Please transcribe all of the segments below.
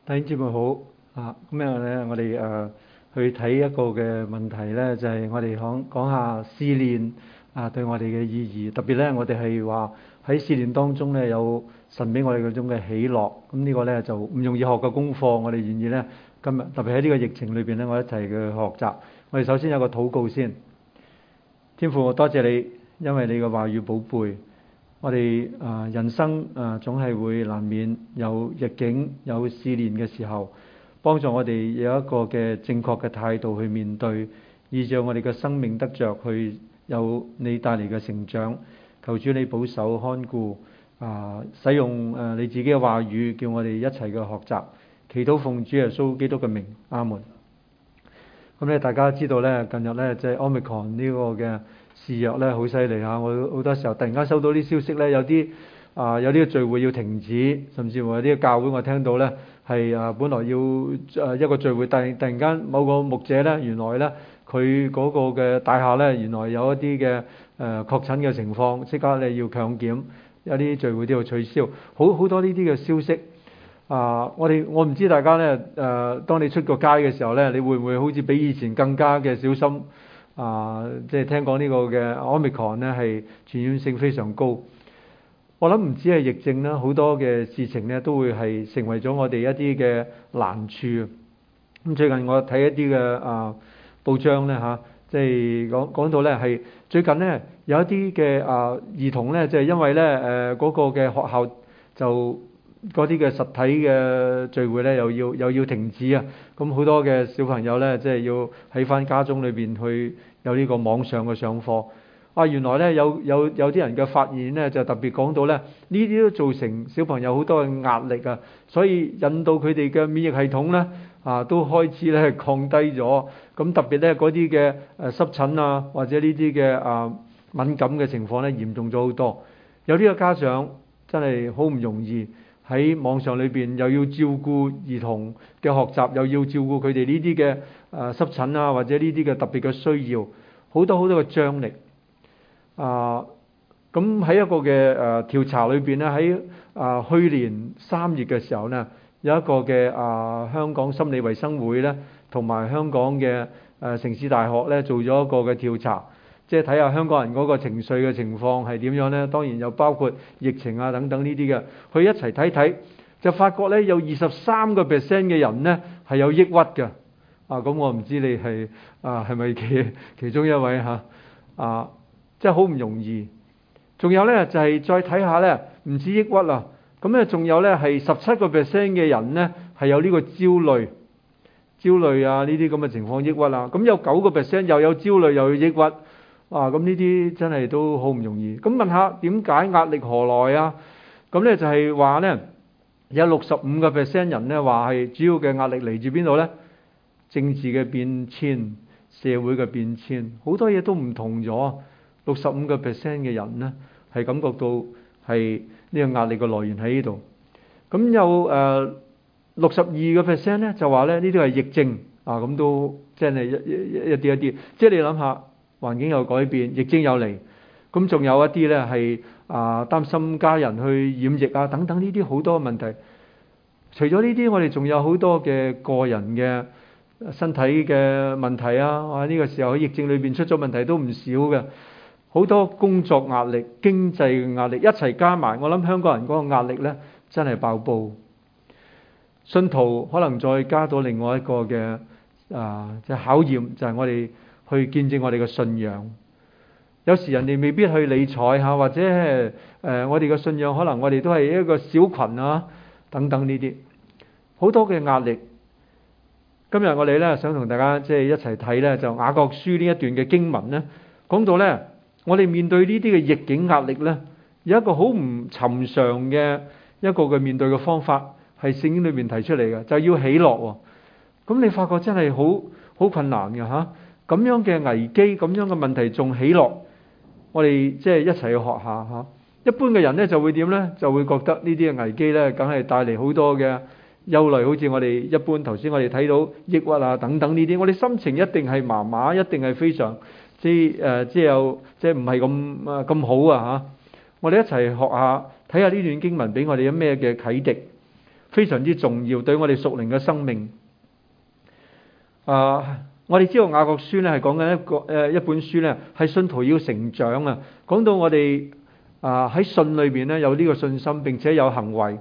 弟兄姊妹好啊！今日咧，我哋去睇一個嘅問題咧，就係我哋講下試煉對我哋嘅意義。特別咧，我哋係話喺試煉當中咧，有神俾我哋嗰種嘅喜樂。咁呢個咧就唔容易學嘅功課，我哋願意咧今日特別喺呢個疫情裏邊咧，我一齊去學習。我哋首先有個禱告先。天父，我多謝你，因為你嘅話語寶貝。我哋人生總係會難免有逆境、有試煉嘅時候，幫助我哋有一個嘅正確嘅態度去面對，以致我哋嘅生命得着去有你帶嚟嘅成長。求主你保守看顧使用你自己嘅話語，叫我哋一齊嘅學習。祈禱奉主耶穌基督嘅名，阿門。咁咧，大家知道咧，近日咧即係 Omicron 呢個嘅肆虐咧，好犀利嚇！我好多時候突然間收到啲消息咧，有啲嘅聚會要停止，甚至乎有啲嘅教會我聽到咧係本來要一個聚會，突然間某個牧者咧，原來咧佢嗰個嘅大廈咧，原來有一啲嘅確診嘅情況，即刻你要強檢，有啲聚會都要取消，好多呢啲嘅消息。我唔知大家咧當你出個街嘅時候咧，你會唔會好似比以前更加嘅小心？即係聽講呢個嘅 Omicron 咧係傳染性非常高。我諗唔止係疫症啦，好多嘅事情咧都會係成為咗我哋一啲嘅難處。咁最近我睇一啲嘅報章咧即係講到咧係最近咧有一啲嘅兒童咧就係因為咧嗰個嘅學校就嗰啲嘅實體嘅聚會咧又要停止啊！咁好多嘅小朋友咧即係要喺返家中裏邊去有呢個網上嘅上課。原來咧有啲人嘅發現咧就特別講到咧呢啲都造成小朋友好多嘅壓力啊，所以引導佢哋嘅免疫系統咧都開始咧降低咗。咁特別咧嗰啲嘅濕疹或者呢啲嘅敏感嘅情況咧嚴重咗好多。有啲嘅家長真係好唔容易。喺網上裏邊又要照顧兒童嘅學習，又要照顧佢哋呢啲嘅濕疹或者呢啲嘅特別嘅需要，好多嘅張力。咁喺一個嘅調查裏邊咧，喺去年3月嘅時候呢，有一個嘅香港心理衛生會咧，同埋香港嘅城市大學咧做咗一個嘅調查。即係睇下香港人嗰個情緒嘅情況係點樣呢？當然又包括疫情等等呢啲嘅，去一齊睇睇，就發覺呢有23% 嘅人呢係有抑鬱嘅。咁我唔知你係咪其中一位即係好唔容易。仲有呢就係再睇下呢，唔止抑鬱啦，咁呢仲有呢係17% 嘅人呢係有呢個焦慮呢啲咁嘅情況抑鬱啦。咁有9% 又有焦慮又有抑鬱。咁呢啲真係都好唔容易。咁問下點解壓力何來啊？咁呢就係話呢，有65% 人呢話係主要嘅壓力嚟自邊度呢？政治嘅變遷、社會嘅變遷，好多嘢都唔同咗。65% 嘅人呢係感覺到係呢個壓力嘅來源喺呢度。咁有62% 呢就話呢啲係疫症咁都真係一啲。即係你諗下。環境有改變，疫症有嚟，咁仲有一啲呢係擔心家人去染疫等等呢啲好多問題。除咗呢啲，我哋仲有好多嘅個人嘅身體嘅問題呢個時候喺疫症裏邊出咗問題都唔少嘅，好多工作壓力、經濟嘅壓力一齊加埋，我諗香港人嗰個壓力呢真係爆煲。信徒可能再加到另外一個嘅即係考驗，就係我哋去見證我哋嘅信仰。有時人哋未必去理睬或者我哋嘅信仰可能我哋都係一個小群等等呢啲好多嘅壓力。今日我哋呢想同大家即係一齊睇呢，就雅各書呢一段嘅經文呢，講到呢，我哋面對呢啲嘅逆境壓力呢，有一個好唔尋常嘅一個嘅面對嘅方法，係聖經裏面提出嚟嘅，就係要喜樂。咁你發覺真係好困難嘅咁樣嘅危機，咁樣嘅問題仲喜樂，我哋即係一齊去學下。一般嘅人呢就會點呢？就會覺得呢啲嘅危機呢，梗係帶嚟好多嘅憂慮，好似我哋一般頭先我哋睇到抑鬱等等呢啲，我哋心情一定係麻麻，一定係非常即係唔係咁好我哋一齊學下，睇下呢段經文俾我哋有咩嘅啟迪。 非常之重要，對我哋屬靈嘅生命。我哋知道雅各書咧係講緊一本書咧，係信徒要成長啊。講到我哋喺信裏邊咧有呢個信心，並且有行為。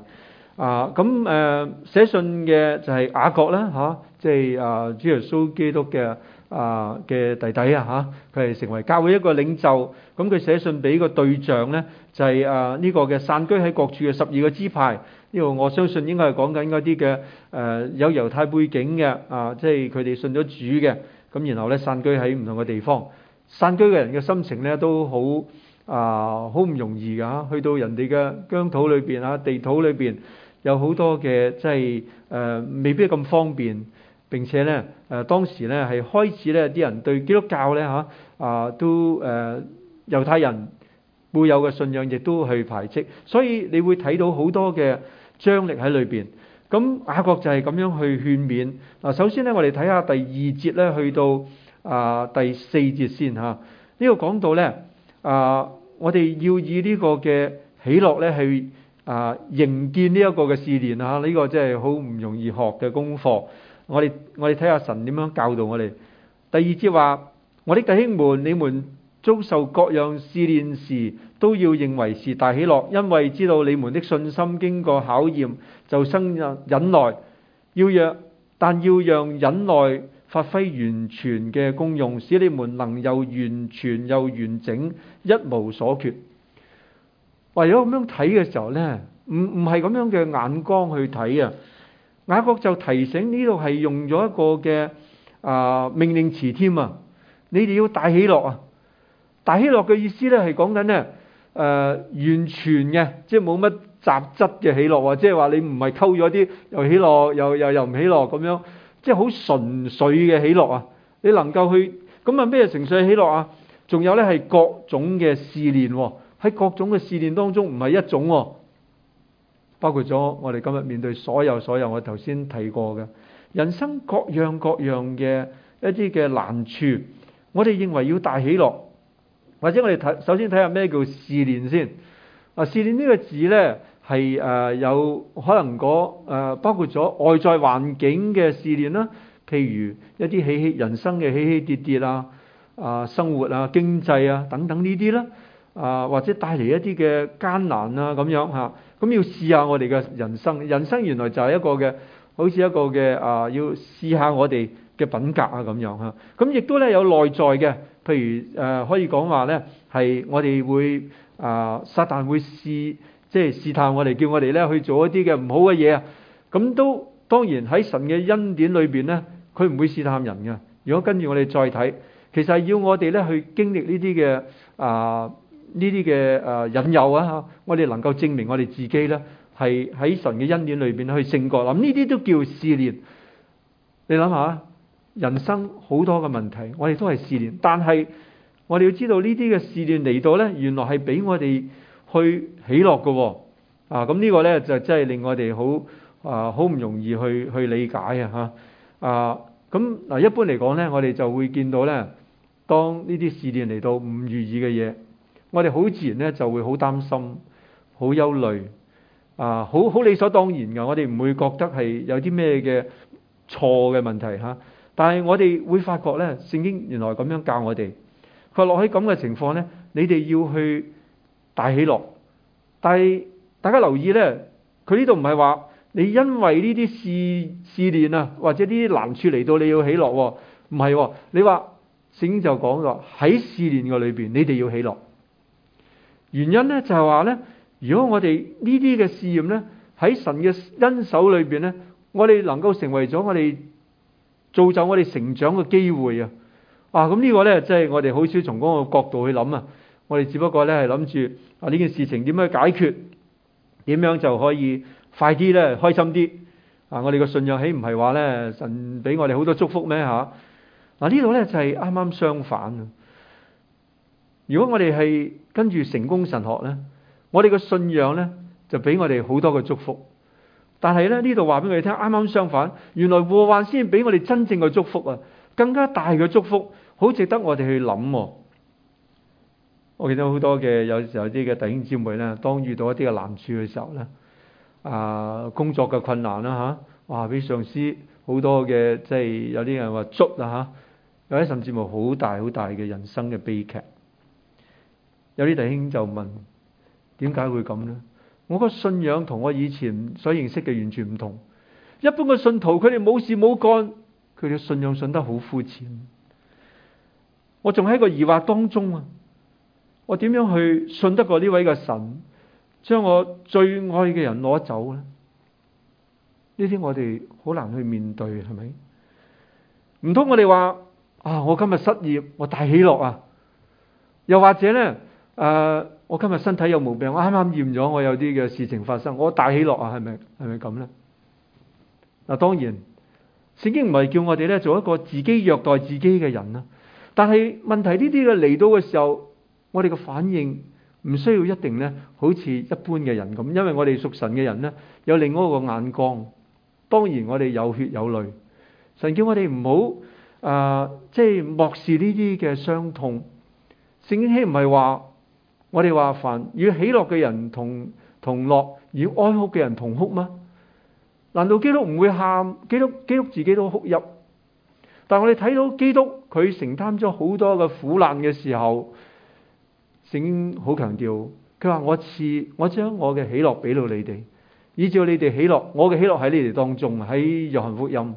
寫信嘅就係雅各啦，即係主耶穌基督嘅弟弟啊，佢係成為教會一個領袖。咁佢寫信俾個對象咧，就係呢個嘅散居喺各處嘅12個支派。呢個我相信應該係講緊嗰啲嘅有猶太背景嘅即係佢哋信咗主嘅。咁然後咧散居喺唔同嘅地方，散居嘅人嘅心情咧都好唔容易㗎。去到人哋嘅疆土裏邊地土裏邊有好多嘅即係未必咁方便。並且咧當時咧係開始咧啲人對基督教咧都猶太人固有嘅信仰亦都去排斥，所以你會睇到好多嘅張力喺裏邊。咁雅各就係咁樣去勸勉。首先咧我哋睇下第2節咧去到第4節先嚇。呢個講到咧我哋要以呢個嘅喜樂咧去迎見呢一個嘅試煉呢個真係好唔容易學嘅功課。我哋睇下神點樣教導我哋。第2節話：我的弟兄們，你們遭受各樣試煉時，都要認為是大喜樂，因為知道你們的信心經過考驗，就生忍耐。但要讓忍耐發揮完全嘅功用，使你們能又完全又完整，一無所缺。唯有咁樣睇嘅時候呢，唔係咁樣嘅眼光去睇啊。雅各就提醒呢度係用咗一個嘅命令詞添啊！你哋要大喜樂啊！大喜樂嘅意思咧係講緊咧完全嘅，即係冇乜雜質嘅喜樂，即係話你唔係溝咗啲又喜樂又唔喜樂咁樣，即係好純粹嘅喜樂啊！你能夠去咁啊咩純粹嘅喜樂啊？仲有咧係各種嘅試煉喎，喺各種嘅試煉當中唔係一種喎。包括咗我哋今日面對所有我頭先提過嘅人生各樣嘅一啲嘅難處，我哋認為要大喜樂，或者我哋首先睇下咩叫試煉先。試煉呢個字呢係有可能包括咗外在環境嘅試煉啦，譬如一啲人生嘅起起跌跌生活經濟等等呢啲啦，或者帶嚟一啲嘅艱難咁樣嚇。咁要試下我哋嘅人生原來就係一個嘅，好似一個嘅要試下我哋嘅品格咁樣嚇。咁亦都咧有內在嘅，譬如可以講話咧係我哋會撒旦會即係試探我哋，叫我哋咧去做一啲嘅唔好嘅嘢。咁都當然喺神嘅恩典裏邊咧，佢唔會試探人嘅。如果跟住我哋再睇，其實係要我哋咧去經歷呢啲嘅引誘我哋能夠證明我哋自己咧係喺神嘅恩典裏邊去勝過。呢啲都叫試煉。你諗下，人生好多嘅問題，我哋都係試煉。但係我哋要知道呢啲嘅試煉嚟到咧，原來係俾我哋去喜樂嘅。咁呢個咧就真係令我哋好唔容易去理解咁一般嚟講咧，我哋就會見到咧，當呢啲試煉嚟到唔如意嘅嘢，我哋好自然咧就會好擔心、好憂慮，好理所當然嘅。我哋唔會覺得係有啲咩嘅錯嘅問題但係我哋會發覺咧，聖經原來咁樣教我哋，佢落喺咁嘅情況咧，你哋要去大喜樂。但係大家留意咧，佢呢度唔係話你因為呢啲試煉或者呢啲難處嚟到你要喜樂，唔係你話聖經就講咗喺試煉嘅裏邊，你哋要喜樂。原因咧就係話咧，如果我哋呢啲嘅試驗咧喺神嘅恩手裏邊咧，我哋能夠成為咗我哋造就我哋成長嘅機會咁呢個咧即係我哋好少從嗰個角度去諗我哋只不過咧係諗住呢件事情點樣解決，點樣就可以快啲咧開心啲我哋嘅信仰豈唔係話咧神俾我哋好多祝福咩呢度咧就係啱啱相反。如果我哋係跟住成功神學咧，我哋嘅信仰咧就俾我哋好多嘅祝福。但係咧呢度話俾我哋聽，啱啱相反，原來禍患先俾我哋真正嘅祝福更加大嘅祝福，好值得我哋去諗。我見到好多嘅有時候啲嘅弟兄姊妹咧，當遇到一啲嘅難處嘅時候咧， 工作嘅困難啦嚇，哇！俾上司好多嘅即係有啲人話捉啦嚇，有啲甚至乎好大好大嘅人生嘅悲劇。有啲弟兄就問：點解會咁呢？我個信仰同我以前所認識嘅完全唔同。一般嘅信徒佢哋冇事冇幹，佢哋信仰信得好膚淺。我仲喺個疑惑當中啊！我點樣去信得過呢位嘅神，將我最愛嘅人攞走呢？呢啲我哋好難去面對，係咪？唔通我哋話我今日失業，我大喜樂啊！又或者呢，我今日身體有毛病，我啱啱驗咗，我有啲嘅事情發生，我大喜樂啊！係咪咁呢？嗱，當然，聖經唔係叫我哋咧做一個自己虐待自己嘅人啦。但係問題呢啲嘅嚟到嘅時候，我哋嘅反應唔需要一定咧，好似一般嘅人咁，因為我哋屬神嘅人咧有另外一個眼光。當然我哋有血有淚，神叫我哋唔好即係漠視呢啲嘅傷痛。聖經豈唔係話我哋話凡與喜樂嘅人同樂，與哀哭嘅人同哭嗎？難道基督唔會喊？基督自己都哭泣。但我哋睇到基督佢承擔咗好多嘅苦難嘅時候，聖經好強調，佢話我將我嘅喜樂俾到你哋，以致你哋喜樂，我嘅喜樂喺你哋當中。喺約翰福音，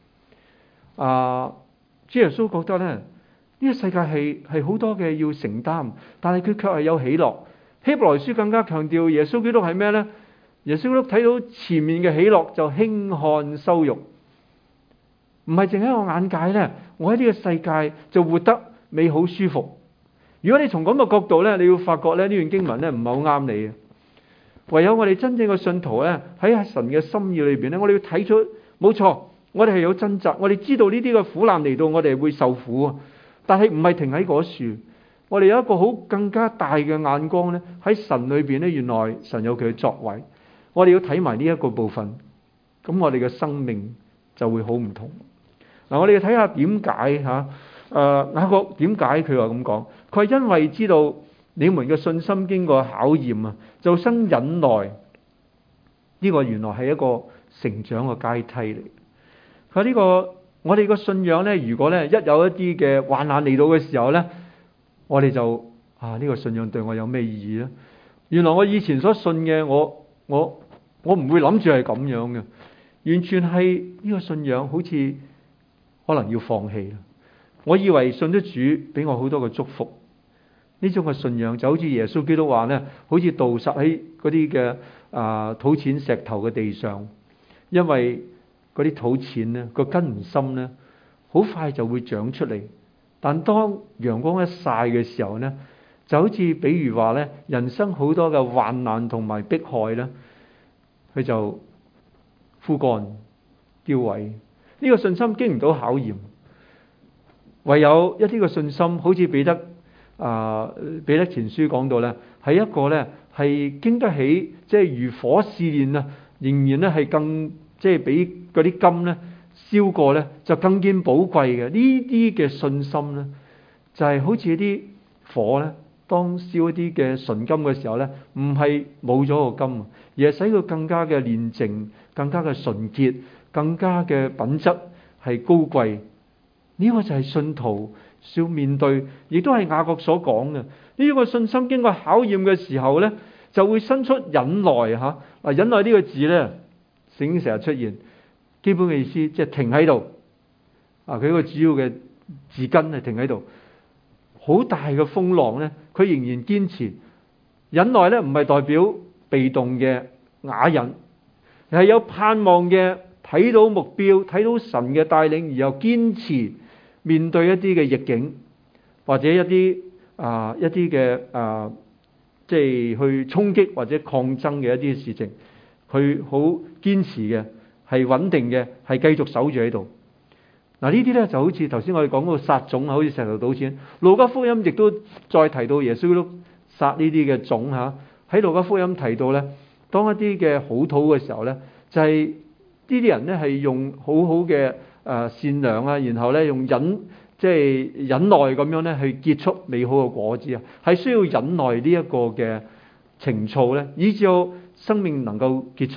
主耶穌覺得咧，呢個世界係好多嘅要承擔，但係佢卻係有喜樂。希伯來書更加強調耶穌基督係咩呢？耶穌基督睇到前面嘅喜樂就輕看羞辱。唔係淨喺我眼界呢，我喺呢個世界就活得美好舒服。如果你從咁嘅角度呢，你要發覺呢段經文呢唔係好啱你嘅。唯有我哋真正嘅信徒呢，喺神嘅心意裏邊呢，我哋要睇出，冇錯，我哋係有掙扎，我哋知道呢啲嘅苦難嚟到，我哋會受苦，但係唔係停喺嗰處。我哋有一個好更加大嘅眼光呢，喺神裏邊呢，原來神有佢嘅作為。我哋要睇埋呢一個部分，咁我哋嘅生命就會好唔同。嗱，我哋要睇下點解雅各點解佢話咁講？佢係因為知道你們嘅信心經過考驗就生忍耐。呢個原來係一個成長嘅階梯嚟。佢呢個我哋個信仰呢，如果呢一有一啲嘅患難嚟到嘅時候呢，我哋就呢個信仰對我有咩意義呢？原來我以前所信嘅，我唔會諗住係咁樣嘅，完全係呢個信仰好似可能要放棄。我以為信咗主俾我好多嘅祝福，呢種嘅信仰就好似耶穌基督話呢，好似倒撒喺嗰啲嘅土淺石頭嘅地上，因為嗰啲土淺呢個根唔深呢，好快就會長出嚟。但當陽光一曬嘅時候呢，就好似比如話呢，人生好多嘅患難同埋迫害呢，佢就枯乾凋萎。呢個信心經唔到考驗，唯有一啲嘅信心，好似彼得前書講到呢，係一個呢，係經得起即係如火試煉仍然呢係更即係比嗰啲金呢燒過呢就更見寶貴嘅。呢啲嘅信心呢，就係好似一啲火呢，當燒一啲嘅純金嘅時候呢，唔係冇咗個金，而係使佢更加嘅煉淨，更加嘅純潔，更加嘅品質係高貴。呢個就係信徒需要面對，亦都係雅各所講嘅。呢個信心經過考驗嘅時候呢，就會生出忍耐吓。忍耐呢個字呢，聖經成日出現，基本嘅意思即係停喺度。佢個主要嘅字根係停喺度。好大嘅風浪呢，佢仍然堅持。忍耐呢，唔係代表被動嘅啞忍，係有盼望嘅，睇到目標，睇到神嘅帶領，而又堅持面對一啲嘅逆境，或者一啲嘅即係去衝擊或者抗爭嘅一啲事情，佢好堅持嘅，係穩定嘅，係繼續守住喺度。嗱，呢啲咧就好似頭先我哋講嗰個撒種，好似石頭倒錢。路加福音亦都再提到耶穌都撒呢啲嘅種嚇。喺路加福音提到咧，當一啲嘅好土嘅時候咧，就係呢啲人咧係用好好嘅善良啊，然後咧用忍耐咁樣咧去結出美好嘅果子啊，係需要忍耐呢一個嘅情操咧，以至到生命能夠結出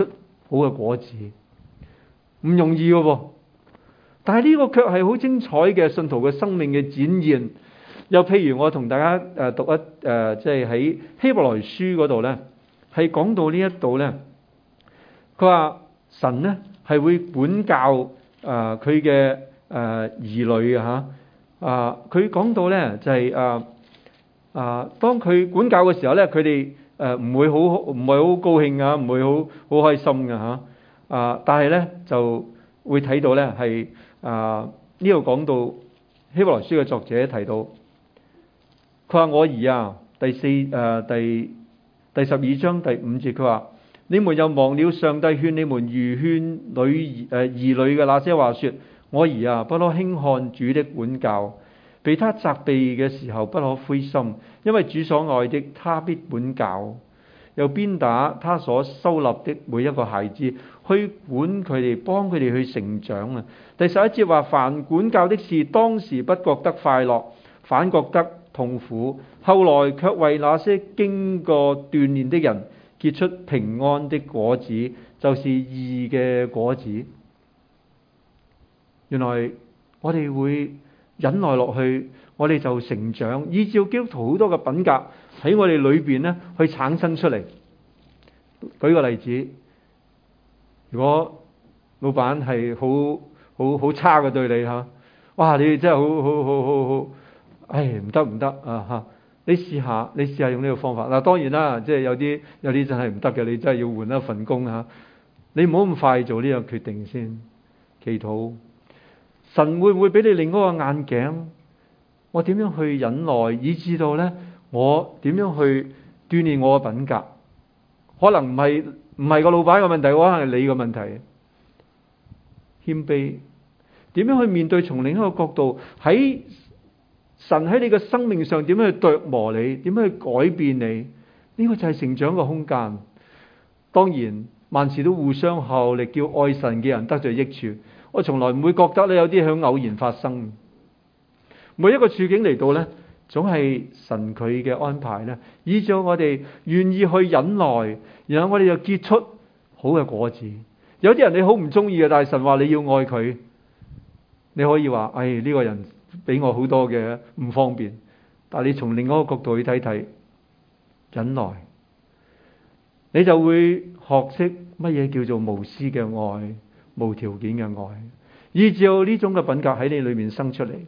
好嘅果子，唔容易嘅喎。但係呢個卻係好精彩嘅信徒嘅生命嘅展現。又譬如我同大家讀一即係喺希伯來書嗰度咧，係講到呢一度咧，佢話神咧係會管教佢嘅兒女啊嚇。佢講到咧就係當佢管教嘅時候咧，佢哋唔係好高興啊，唔會好開心嘅嚇。但係咧就會睇到咧係呢度講到希伯來書嘅作者提到，佢話我兒啊，第12章第5節，佢話你們又忘了上帝勸你們如勸兒女嘅那些話說，我兒啊，不可輕看主的管教，被他責備嘅時候不可灰心，因為主所愛的他必管教，又鞭打他所收納的每一個孩子，去管佢哋，幫佢哋去成長啊。第11節話，凡管教的事，當時不覺得快樂，反覺得痛苦，後來卻為那些經過鍛鍊的人結出平安的果子，就是義嘅果子。原來我哋會忍耐落去，我哋就成長，依照基督徒好多嘅品格喺我哋裏邊咧去產生出嚟。舉個例子，如果老闆係好差嘅對你嚇，哇！你真係好，唔得啊嚇！你試下用呢個方法嗱。當然啦，即係有啲真係唔得嘅，你真係要換一份工嚇。你唔好咁快做呢個決定先，祈禱神會唔會俾你另一個眼鏡？我點樣去忍耐，以至到咧我點樣去鍛鍊我嘅品格？可能唔係個老闆嘅問題，可能係你嘅問題。謙卑，點樣去面對？從另一個角度，喺神喺你嘅生命上點樣去琢磨你？點樣去改變你？呢個就係成長嘅空間。當然，萬事都互相效力，叫愛神嘅人得著益處。我從來唔會覺得咧有啲響偶然發生。每一個處境嚟到咧，總係神佢嘅安排咧，以致我哋願意去忍耐，然後我哋就結出好嘅果子。有啲人你好唔中意嘅，但係神話你要愛佢，你可以話：呢個人俾我好多嘅唔方便。但係你從另一個角度去睇睇，忍耐，你就會學識乜嘢叫做無私嘅愛、無條件嘅愛，依照呢種嘅品格喺你裏面生出嚟。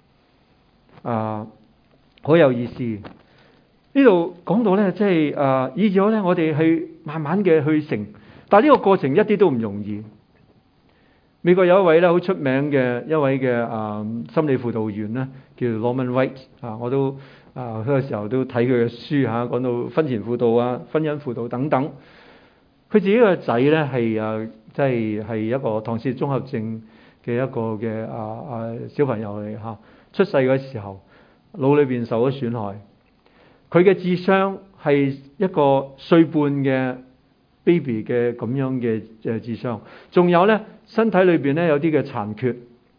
好有意思。呢度講到咧，即係以咗咧，我哋去慢慢嘅去成。但係呢個過程一啲都唔容易。美國有一位咧好出名嘅一位嘅心理輔導員咧，叫 Norman White 我都嗰個時候都睇佢嘅書嚇，講到婚前輔導啊、婚姻輔導等等。佢自己個仔咧係即係一個唐氏綜合症嘅一個嘅小朋友嚟嚇。出世嘅時候腦裏邊受咗損害，佢嘅智商係一個歲半嘅 baby 嘅咁樣嘅智商，仲有咧身體裏邊咧有啲嘅殘缺。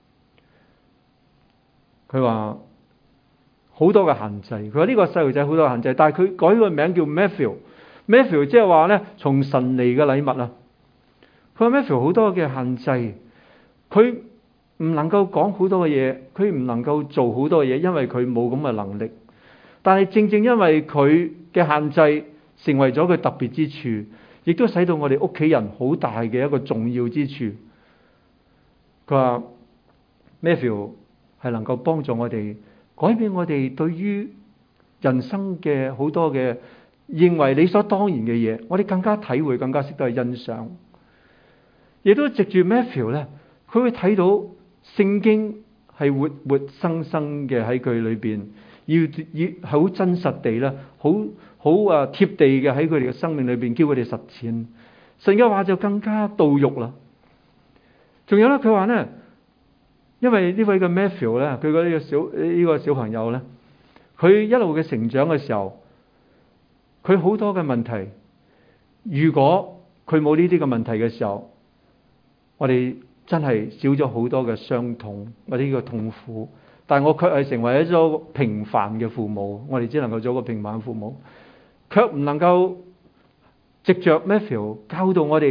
佢話好多嘅限制，佢話呢個細路仔好多限制，但係佢改個名叫 Matthew，即係話咧從神嚟嘅禮物啊。佢話 Matthew 好多嘅限制，佢唔能夠講好多嘅嘢，佢唔能夠做好多嘅嘢，因為佢冇咁嘅能力。但係正正因為佢嘅限制，成為咗佢特別之處，亦都使到我哋屋企人好大嘅一個重要之處。佢話 Matthew 係能夠幫助我哋改變我哋對於人生嘅好多嘅認為理所當然嘅嘢，我哋更加體會，更加識得去欣賞。亦都藉住 Matthew 咧，佢會睇到聖經係活活生生嘅喺佢裏邊，要好真實地咧，好貼地嘅喺佢哋嘅生命裏邊，叫佢哋實踐神嘅話，就更加到肉啦。仲有咧，佢話咧，因為呢位嘅 Matthew 咧，佢嗰呢個小朋友咧，佢一路嘅成長嘅時候，佢好多嘅問題，如果佢冇呢啲嘅問題嘅時候，我哋真係少咗好多嘅傷痛或者呢個痛苦。但係我卻係成為一個平凡嘅父母，我哋只能夠做一個平凡父母，卻唔能夠藉着 Matthew 教導我哋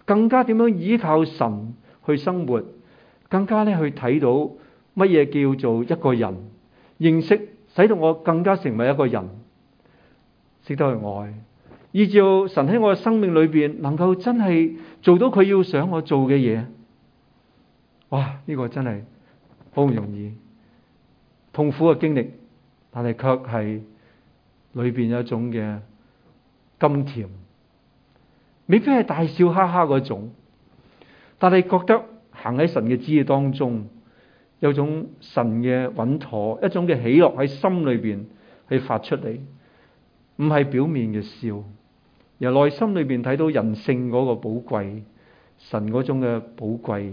更加點樣依靠神去生活，更加咧去睇到乜嘢叫做一個人，認識使到我更加成為一個人，識得去愛，依照神喺我嘅生命裏邊能夠真係做到佢要想我做嘅嘢。哇！呢個真係好唔容易，痛苦嘅經歷，但係卻係裏邊有一種嘅甘甜，未必係大笑哈哈嗰種，但係覺得行喺神嘅旨意當中，有種神嘅穩妥，一種嘅喜樂喺心裏邊去發出嚟，唔係表面嘅笑，而內心裏邊睇到人性嗰個寶貴，神嗰種嘅寶貴。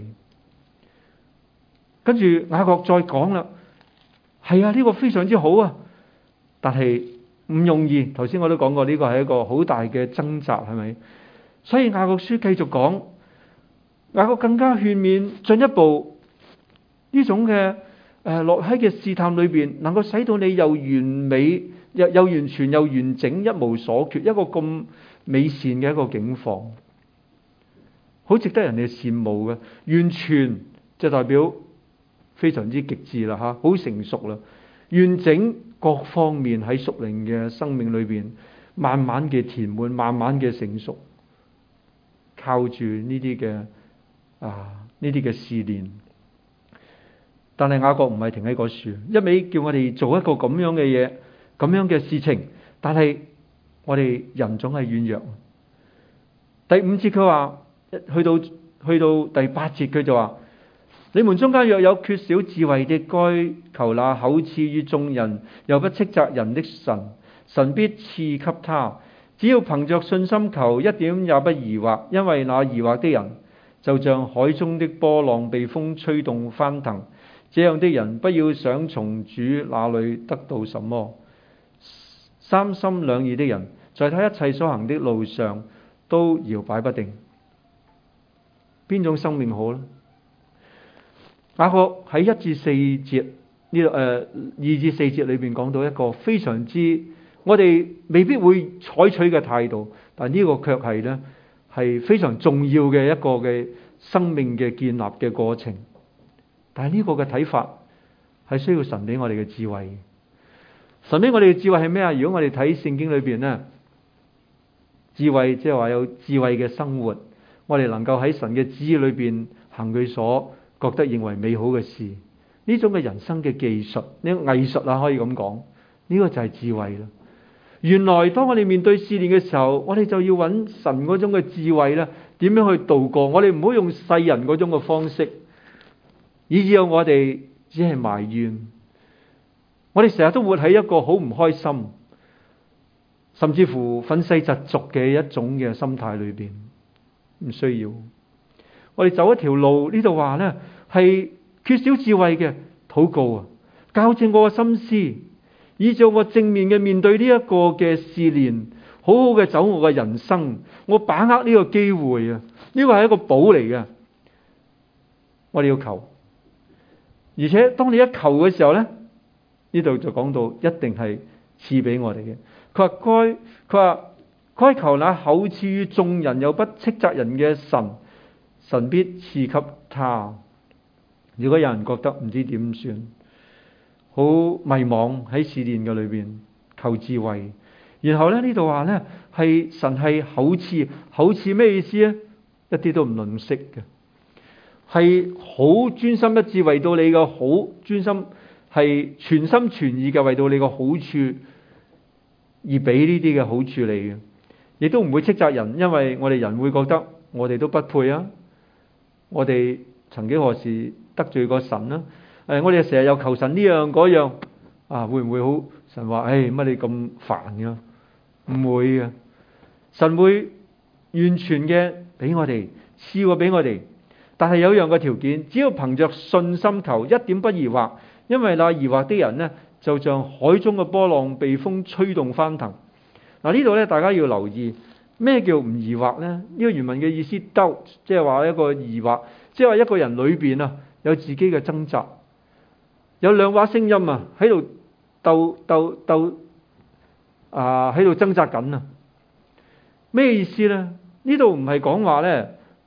跟住雅各再講啦，係啊，呢個非常之好啊，但係唔容易。頭先我都講過，呢個係一個好大嘅掙扎，係咪？所以雅各書繼續講，雅各更加勸勉進一步呢種嘅落喺嘅試探裏邊，能夠使到你又完美又完全又完整，一無所缺，一個咁美善嘅一個境況，好值得人哋羨慕嘅。完全就代表非常之極致啦，吓，好成熟啦，完整各方面喺屬靈嘅生命裏邊，慢慢嘅填滿，慢慢嘅成熟，靠住呢啲嘅試煉。但係雅各唔係停喺嗰處，一味叫我哋做一個咁樣嘅嘢，咁樣嘅事情。但係我哋人總係軟弱。第5節佢話，去到第8節佢就話：你們中間若有缺少智慧的，該求那厚賜於眾人又不斥責人的神，神必賜給他。只要憑着信心求，一點也不疑惑，因為那疑惑的人就像海中的波浪被風吹動翻騰。這樣的人不要想從主那裏得到什麼。三心兩意的人，在他一切所行的路上都搖擺不定。邊種生命好呢？雅各喺1至4節呢度2至4節裏邊講到一個非常之我哋未必會採取嘅態度，但呢個卻係呢係非常重要嘅一個嘅生命嘅建立嘅過程。但係呢個嘅睇法係需要神俾我哋嘅智慧。神俾我哋嘅智慧係咩啊？如果我哋睇聖經裏邊呢，智慧即係話有智慧嘅生活，我哋能夠喺神嘅旨意裏邊行佢所覺得認為美好嘅事，呢種嘅人生嘅技術，呢個藝術啊，可以咁講，呢個就係智慧啦。原來當我哋面對試煉嘅時候，我哋就要揾神嗰種嘅智慧咧，點樣去度過？我哋唔好用世人嗰種嘅方式。以至我哋只係埋怨，我哋成日都活喺一個好唔開心，甚至乎憤世嫉俗嘅一種嘅心態裏邊。唔需要，我哋走一條路，呢度話呢係缺少智慧嘅禱告啊，校正我嘅心思，以至我正面嘅面對呢一個嘅試煉，好好嘅走我嘅人生，我把握呢個機會啊，呢個係一個寶嚟嘅，我哋要求。而且當你一求嘅時候呢，呢度就講到一定係賜俾我哋嘅。佢話該求那厚賜於眾人又不斥責人嘅神，神必賜給他。如果有人覺得唔知點算，好迷惘喺試煉嘅裏邊，求智慧。然後呢度話呢係神係厚賜，厚賜咩意思呢？一啲都唔吝嗇嘅。係好專心一致為到你嘅好，專心係全心全意嘅為到你嘅好處而俾呢啲嘅好處你嘅，亦都唔會斥責人，因為我哋人會覺得我哋都不配啊，我哋曾幾何時得罪過神啦，我哋成日又求神呢樣嗰樣啊，會唔會好？神話乜你咁煩噶？唔會嘅，神會完全嘅俾我哋，賜過俾我哋。但係有樣嘅條件，只要憑着信心求，一點不疑惑，因為那疑惑的人呢，就像海中嘅波浪被風吹動翻騰。嗱，呢度咧，大家要留意咩叫唔疑惑呢？呢個原文嘅意思 doubt， 即係話一個疑惑，即係話一個人裏邊啊有自己嘅掙扎，有兩把聲音啊喺度鬥喺度掙扎緊啊。咩意思呢？呢度唔係講話呢。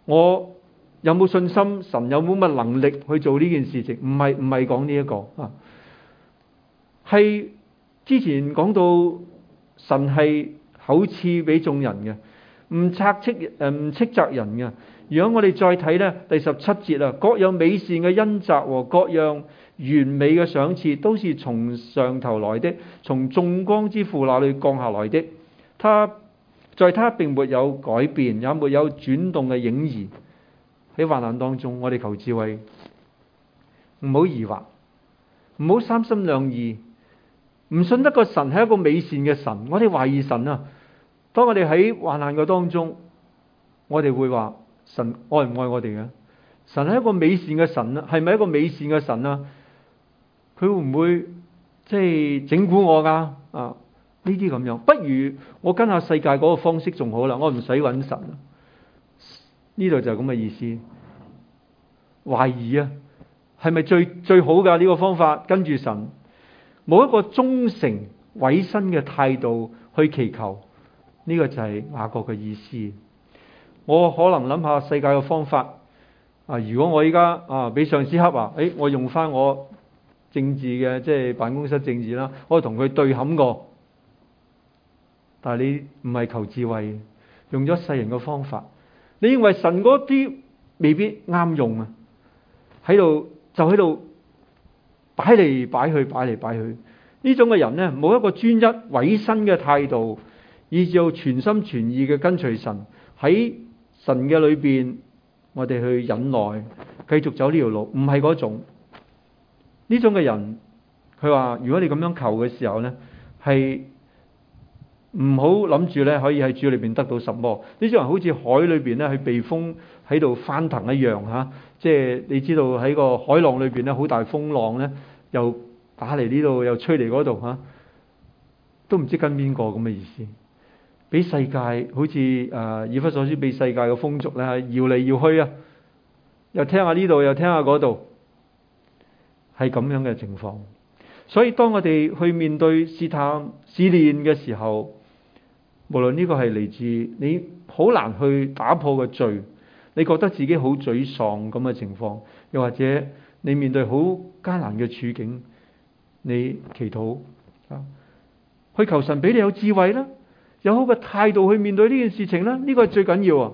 我有冇信心，神有冇乜能力去做呢件事情？唔係講呢一個啊，係之前講到神係厚賜俾眾人嘅，唔斥責人嘅。如果我哋再睇呢，第17節啊，各樣美善嘅恩澤和各樣完美嘅賞賜，都是從上頭來的，從眾光之父那裏降下來的。他並沒有改變，也沒有轉動嘅影兒。喺患難當中，我哋求智慧，唔好疑惑，唔好三心兩意，唔信得個神係一個美善嘅神。我哋懷疑神啊！當我哋喺患難嘅當中，我哋會話神愛唔愛我哋嘅？神係一個美善嘅神啊，係咪一個美善嘅神啊？佢會唔會即係整蠱我噶？啊，呢啲咁樣，不如我跟下世界嗰個方式仲好啦，我唔使揾神。呢度就係咁嘅意思，懷疑啊，係咪最好噶呢個方法？跟住神，冇一個忠誠委身嘅態度去祈求，呢個就係雅各嘅意思。我可能諗下世界嘅方法啊，如果我依家俾上司恰我用翻我政治嘅即係辦公室政治啦，我同佢對冚過。但係你唔係求智慧，用咗世人嘅方法。你認為神嗰啲未必啱用啊？喺度擺嚟擺去，呢種嘅人呢，冇一個專一委身嘅態度，以至到全心全意嘅跟隨神。喺神嘅裏邊，我哋去忍耐，繼續走呢條路，唔係嗰種。呢種嘅人，佢話：如果你咁樣求嘅時候呢，係唔好諗住咧，可以喺主裏邊得到什麼。呢種人好似海裏邊咧，去避風喺度翻騰一樣吓。即係你知道喺個海浪裏邊咧，好大風浪咧，又打嚟呢度，又吹嚟嗰度吓，都唔知跟邊個咁嘅意思。俾世界好似以弗所書俾世界嘅風俗咧，搖嚟搖去啊，又聽下呢度，又聽下嗰度，係咁樣嘅情況。所以當我哋去面對試探試煉嘅時候，無論呢個係嚟自你好難去打破嘅罪，你覺得自己好沮喪咁嘅情況，又或者你面對好艱難嘅處境，你祈禱去求神俾你有智慧啦，有好嘅態度去面對呢件事情啦，呢個係最緊要啊！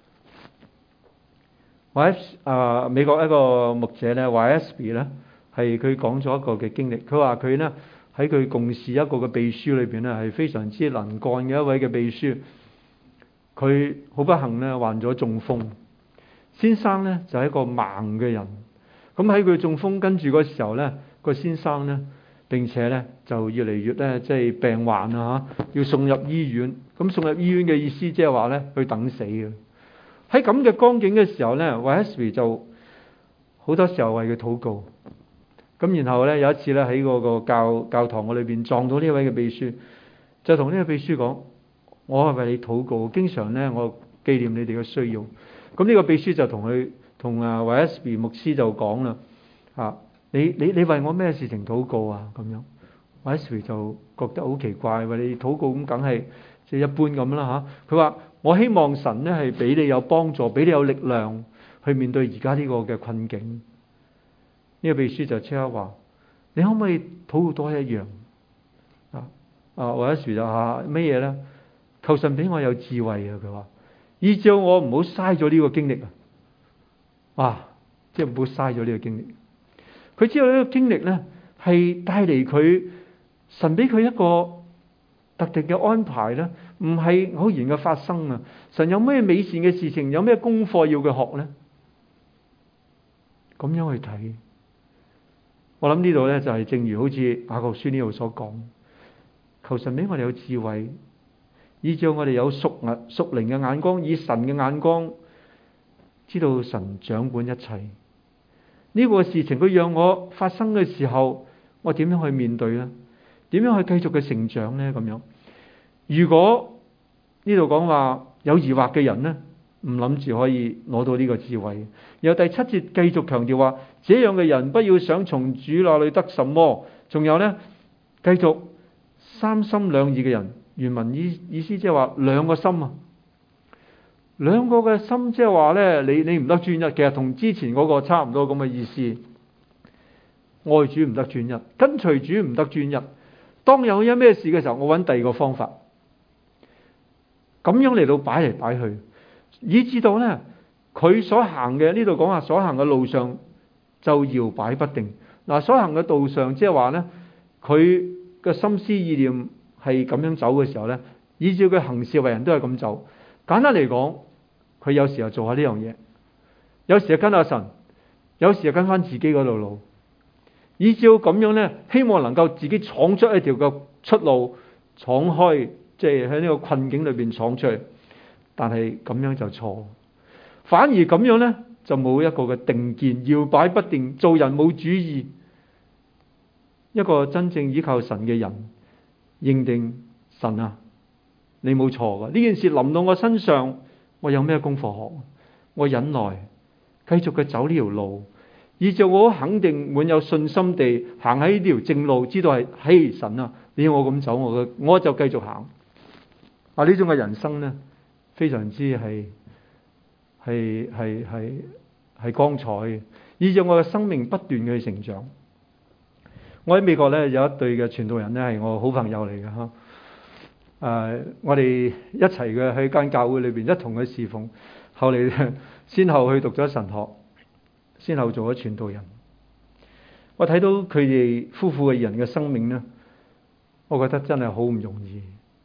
或者美國一個牧者咧，YSB 咧，係佢講咗一個嘅經歷，佢話佢呢，喺佢共事一個嘅秘書裏邊咧，係非常之能幹嘅一位嘅秘書。佢好不幸咧，患咗中風。先生咧就係一個盲嘅人。咁喺佢中風跟住嗰時候咧，個先生咧並且咧就越嚟越咧即係病患啊，要送入醫院。咁送入醫院嘅意思即係話咧，佢等死嘅。喺咁嘅光景嘅時候咧，Wesley 就好多時候為佢禱告。咁然後咧有一次咧喺嗰個教堂裏邊撞到呢位嘅秘書，就同呢個秘書講：我係為你禱告，經常咧我紀念你哋嘅需要。咁呢個秘書就同Wesley 牧師就講啦：你為我咩事情禱告啊？咁樣 Wesley 就覺得好奇怪，為你禱告咁梗係即係一般咁啦嚇。佢話：我希望神咧係俾你有幫助，俾你有力量去面對而家呢個嘅困境。呢個秘書就即刻話：你可唔可以禱告多一樣？或者說就乜嘢咧？求神俾我有智慧啊！佢話，以致我唔好嘥咗呢個經歷啊！即係唔好嘥咗呢個經歷。佢知道呢個經歷咧係帶嚟佢神俾佢一個特定嘅安排咧，唔係偶然嘅發生啊！神有咩美善嘅事情，有咩功課要佢學咧？咁樣去睇。我諗呢度咧就係正如好似雅各書呢度所講，求神俾我哋有智慧，以致我哋有屬靈嘅眼光，以神嘅眼光知道神掌管一切。呢個事情佢讓我發生嘅時候，我點樣去面對呢？點樣去繼續嘅成長呢？咁樣，如果呢度講話有疑惑嘅人呢，唔諗住可以攞到呢個智慧。然後第7節繼續強調話，這樣嘅人不要想從主那裏得什麼。仲有呢，繼續三心兩意嘅人，原文意思即係話兩個心啊。 兩個嘅心即係話咧，你唔得專一，其實同之前嗰個差唔多咁嘅意思。愛主唔得專一，跟隨主唔得專一。當有一咩事嘅時候，我揾第二個方法，咁樣嚟到擺嚟擺去，以至到咧佢所行嘅，呢度講話所行嘅路上就搖擺不定。嗱，所行嘅道上即係話咧，佢嘅心思意念係咁樣走嘅時候咧，以至佢行事為人都係咁走。簡單嚟講，佢有時候做下呢樣嘢，有時候跟下神，有時候跟翻自己嗰條路，以至咁樣咧，希望能夠自己闖出一條嘅出路，闖開，即係喺呢個困境裏邊闖出去。但係咁樣就錯，反而咁樣咧就冇一個嘅定見，搖擺不定，做人冇主意。一個真正依靠神嘅人，認定神啊，你冇錯噶，呢件事臨到我身上，我有咩功課學？我忍耐，繼續嘅走呢條路，以至我肯定滿有信心地行喺呢條正路，知道係嘿神啊，你要我咁走，我就繼續行。啊，呢種嘅人生呢，非常之係光彩嘅，以至我嘅生命不斷嘅成長。我喺美國咧有一對嘅傳道人咧係我好朋友嚟嘅嚇。我哋一齊嘅喺間教會裏邊一同嘅侍奉，後嚟先後去讀咗神學，先後做咗傳道人。我睇到佢哋夫婦嘅人嘅生命呢，我覺得真係好唔容易。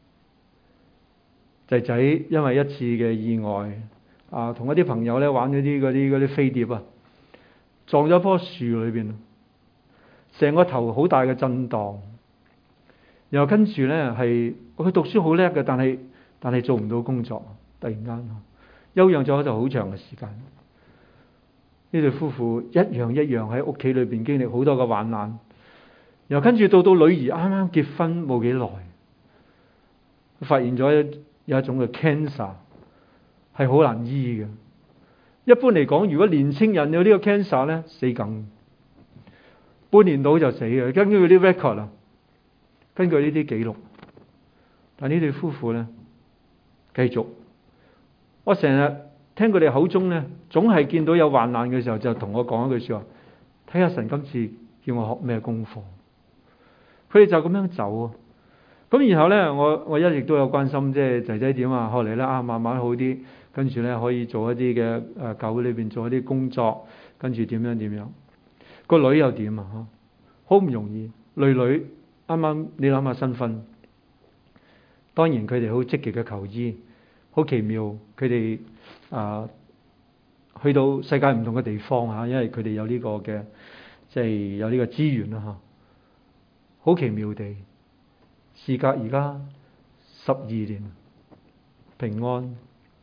仔仔因為一次嘅意外同一啲朋友咧玩嗰啲飛碟啊，撞咗棵樹裏邊，成個頭好大嘅震盪。然後跟住呢，係佢讀書好叻嘅，但係做唔到工作，突然間休養咗就好長嘅時間。呢對夫婦一樣喺屋企裏邊經歷好多嘅患難。然後跟住到女兒啱啱結婚冇幾耐，發現咗有一種嘅 cancer 係好難醫嘅。一般嚟講，如果年青人有呢個 cancer 呢，死梗，半年到就死嘅。根據嗰啲 record 啊，根據呢啲記錄，但呢對夫婦呢，繼續。我成日聽佢哋口中呢，總係見到有患難嘅時候，就同我講一句說話：睇下神今次叫我學咩功課。佢哋就咁樣走啊。咁然後呢，我一直都有關心，即係仔仔點啊？後嚟呢，慢慢好啲，跟住呢，可以做一啲嘅教會裏邊做一啲工作，跟住點樣？個女又點啊？好唔容易，女啱啱你諗下新婚，當然佢哋好積極嘅求醫，好奇妙。佢哋去到世界唔同嘅地方嚇，因為佢哋有呢個嘅即係有呢個資源啦嚇，好奇妙地。事隔而家12年，平安。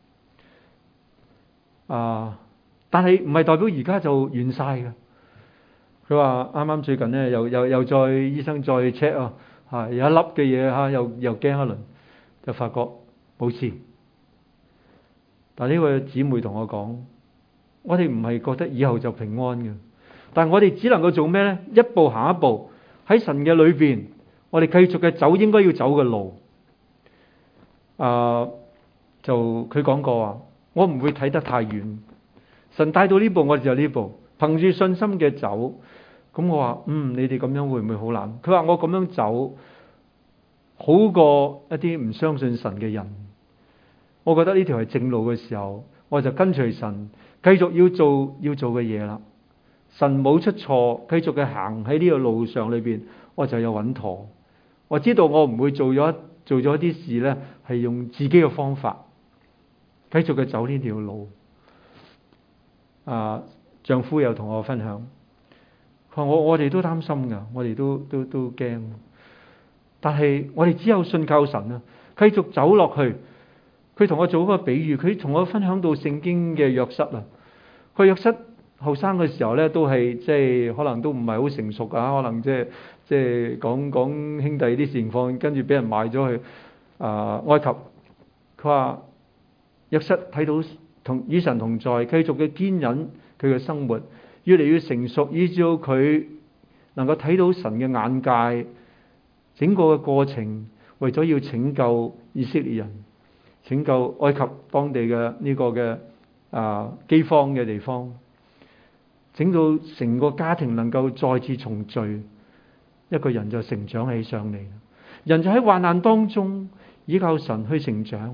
但係唔係代表而家就完晒嘅。佢話啱啱最近呢，又再醫生再 check 有一粒嘅嘢又驚一輪，就發覺冇事。但呢位姊妹同我講，我哋唔係覺得以後就平安嘅，但係我哋只能夠做咩呢？一步行一步，喺神嘅裏邊。我哋繼續嘅走應該要走嘅路，就佢講過話，我唔會睇得太遠。神帶到呢步，我哋就呢步，憑住信心嘅走。咁我話，你哋咁樣會唔會好難？佢話我咁樣走，好過一啲唔相信神嘅人。我覺得呢條係正路嘅時候，我就跟隨神，繼續要做嘅嘢啦。神冇出錯，繼續嘅行喺呢個路上裏邊，我就有穩妥。我知道我唔會做咗一啲事呢，係用自己嘅方法繼續嘅走呢條路。丈夫又同我分享，佢話我哋都擔心噶，我哋都驚。但係我哋只有信靠神啊，繼續走落去。佢同我做一個比喻，佢同我分享到聖經嘅約瑟啊。佢約瑟後生嘅時候呢，都係即係可能都唔係好成熟啊，可能即係講兄弟啲情況，跟住俾人賣咗去埃及。佢話約瑟睇到與神同在，繼續嘅堅忍佢嘅生活，越嚟越成熟，以至到佢能夠睇到神嘅眼界，整個嘅過程為咗要拯救以色列人， 拯救埃及當地嘅呢個嘅饑荒嘅地方，整到成個家庭能夠再次重聚，一個人就成長起上嚟。人就喺患難當中依靠神去成長。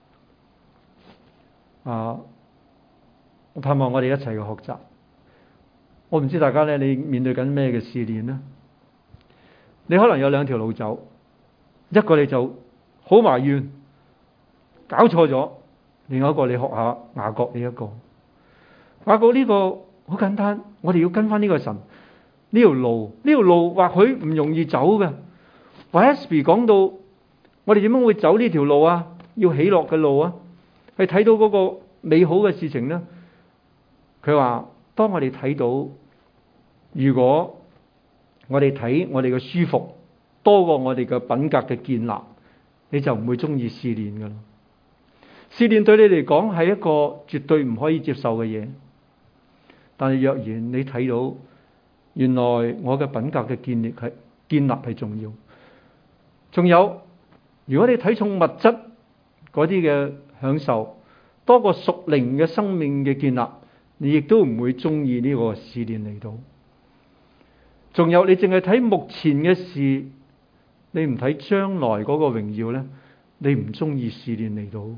我盼望我哋一齊去學習。我唔知大家咧，你面對緊咩嘅試煉呢？你可能有兩條路走，一個你就好埋怨，搞錯咗；另外一個你學下雅各呢一個。雅各呢個好簡單，我哋要跟翻呢個神呢條路或許唔容易走嘅。YSB 講到我哋點樣會走呢條路啊？要喜樂嘅路啊，係睇到嗰個美好嘅事情呢。佢話當我哋睇到，如果我哋睇我哋嘅舒服多過我哋嘅品格嘅建立，你就唔會中意試煉噶啦。試煉對你嚟講係一個絕對唔可以接受嘅嘢，但係若然你睇到原來我嘅品格嘅建立係重要。仲有，如果你睇重物質嗰啲嘅享受多過屬靈嘅生命嘅建立，你亦都唔會中意呢個試煉嚟到。仲有，你淨係睇目前嘅事，你唔睇將來嗰個榮耀呢，你唔中意試煉嚟到。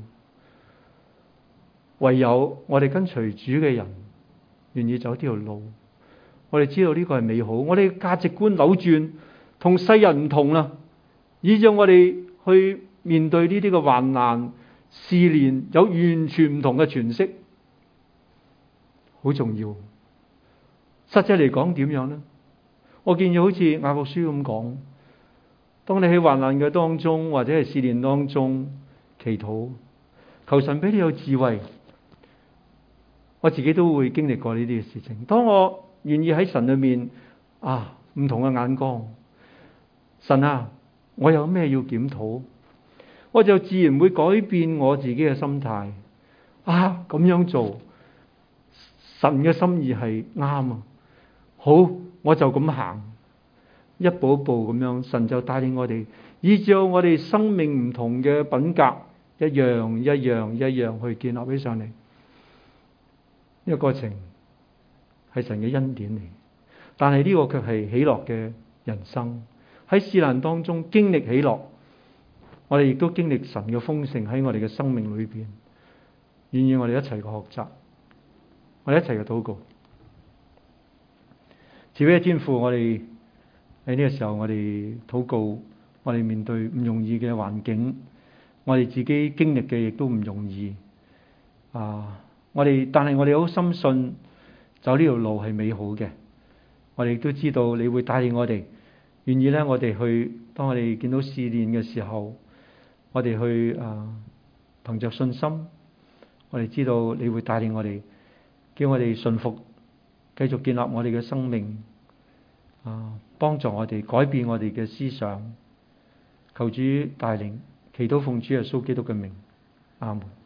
唯有我哋跟隨主嘅人願意走呢條路，我哋知道呢個係美好，我哋價值觀扭轉同世人唔同啦，以致我哋去面對呢啲嘅患難試煉有完全唔同嘅詮釋，好重要。實際嚟講點樣呢？我建議好似雅各書咁講，當你喺患難嘅當中或者係試煉當中祈禱，求神俾你有智慧。我自己都會經歷過呢啲嘅事情。當我願意喺神裏面唔同嘅眼光，神啊，我有咩要檢討，我就自然會改變我自己嘅心態。咁樣做，神嘅心意係啱啊！好，我就咁行，一步一步咁樣，神就帶領我哋，依照我哋生命唔同嘅品格，一樣一樣去建立起上嚟。呢個過程係神嘅恩典嚟，但係呢個卻係喜樂嘅人生。喺試難當中經歷喜樂，我哋亦都經歷神嘅豐盛喺我哋嘅生命裏邊。願意我哋一齊嘅學習，我哋一齊嘅禱告。慈悲嘅天父，我哋喺呢個時候，我哋禱告，我哋面對唔容易嘅環境，我哋自己經歷嘅亦都唔容易。但係我哋好深信走呢條路係美好嘅。我哋亦都知道你會帶領我哋，願意咧我哋去，當我哋見到試煉嘅時候，我哋去憑着信心，我哋知道你會帶領我哋，叫我哋順服，繼續建立我哋嘅生命，幫助我哋改變我哋嘅思想。求主帶領，祈禱奉主耶穌基督嘅名，阿門。